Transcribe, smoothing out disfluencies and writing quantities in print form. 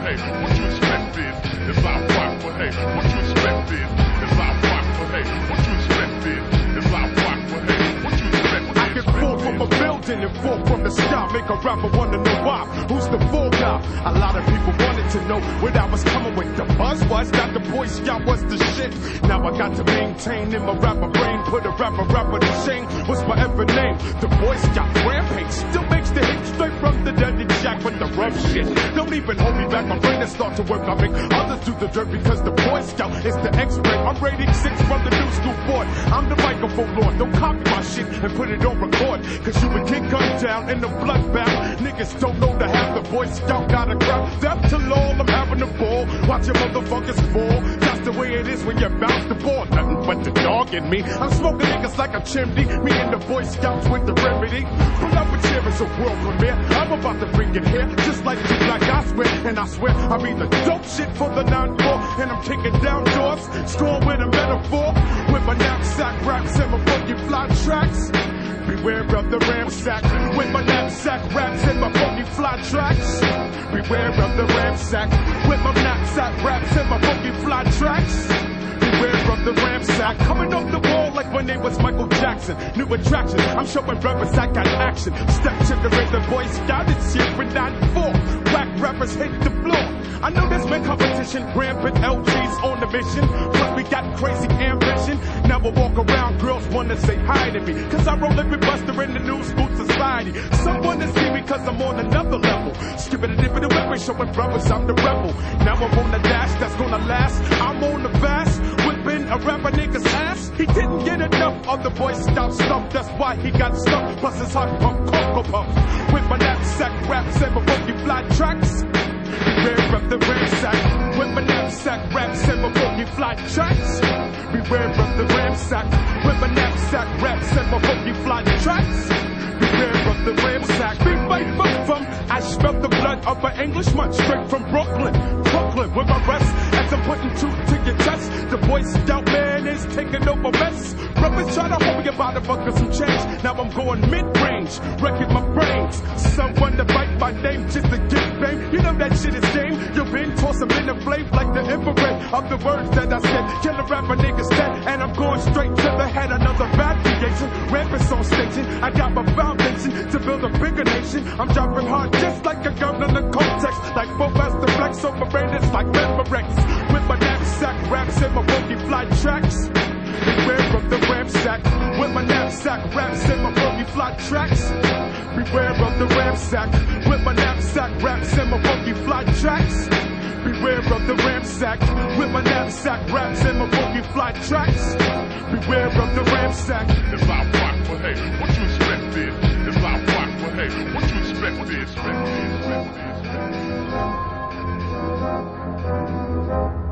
hey, what you expect is if I rock, but hey, what you expect is if I rock, but hey, what you expect is if I rock, but hey, what you expect is. I can fall from a building and fall from the sky, make a rapper wanna know why. Who's the fall guy? A lot of people wanted to know where I was coming with. The buzz was that the Boy Scout was the shit. Now I got to maintain in my rapper brain, put a rapper to shame. What's my ever name? The Boy Scout rampage still makes the hit straight from the dirty jack with the rough shit. Don't even hold me back, my brain has started to work. I make others do the dirt because the Boy Scout is the expert. I'm rating 6 from the new school board. I'm the microphone lord. Don't copy my shit and put it on record, cause you would get gunned down in the bloodbath. Niggas don't know to have the Boy Scout got a crowd. Death to Lol, I'm having a ball. Watch your motherfuckers fall. That's the way it is when you bounce the ball. Nothing but the dog in me. I'm smoking niggas like a chimney. Me and the Boy Scouts with the remedy. Pull up a chair, it's a world premiere. I'm about to bring it here, just like the black I swear. And I swear I mean the dope shit for the 9-4. And I'm kicking down doors, scoring with a metaphor. With my knapsack raps and my funky fly tracks. Beware of the ramsack. With my knapsack raps and my funky fly tracks. Beware of the ramsack. With my knapsack raps and my funky fly tracks. Beware of the ramsack. Coming off the wall like my name was Michael Jackson. New attraction, I'm showing brothers I got action. Step to the rhythm, Boy Scout, it's here for 9-4. Whack rappers hit the floor. I know there's been competition, rampant LG's on the mission. Plus we got crazy ambition. Now I walk around, girls wanna say hi to me, cause I roll every buster in the new school society. Some wanna see me cause I'm on another level. Skipping a dip in the weapon, showing brothers I'm the rebel. Now I'm on the dash that's gonna last. I'm on the fast, whipping a rapper nigga's ass. He didn't get enough of the Boy Scout stuff, that's why he got stuck. Plus his hot pump, Cocoa Puff. With my knapsack raps and my funky fly tracks. Beware of the ramsack. With my knapsack raps and my funky fly tracks. Beware of the ramsack. With my knapsack raps and my funky fly tracks. Beware of the ramsack. Big fight from I smell the blood of an Englishman straight from Brooklyn, with my rest. As I'm putting 2 to your chest, the Boy Scout man is taking over mess. Brothers try to hold me about a buck of some change. Now I'm going mid-range, wrecking my brains. Someone to bite my name just to get fame. You know that shit is game. You've been tossing in the flame like the infrared of the words that I said. Kill a rapper niggas dead, and I'm going straight to the head. Another bad creation, rampants on station. I got my foundation to build a bigger nation. I'm dropping hard just like a gun in the context. Like both as the flex on my brain, it's like Memorex. With my knapsack raps and my funky fly tracks. Beware of the ramsack. With my knapsack raps and my funky fly tracks. Beware of the ramsack. With my knapsack raps and my funky fly tracks. Beware of the ramsack. With my knapsack raps and my funky fly tracks. Beware of the ramsack. If I rock, but hey, what you expect is if I rock, but hey, what you expect is.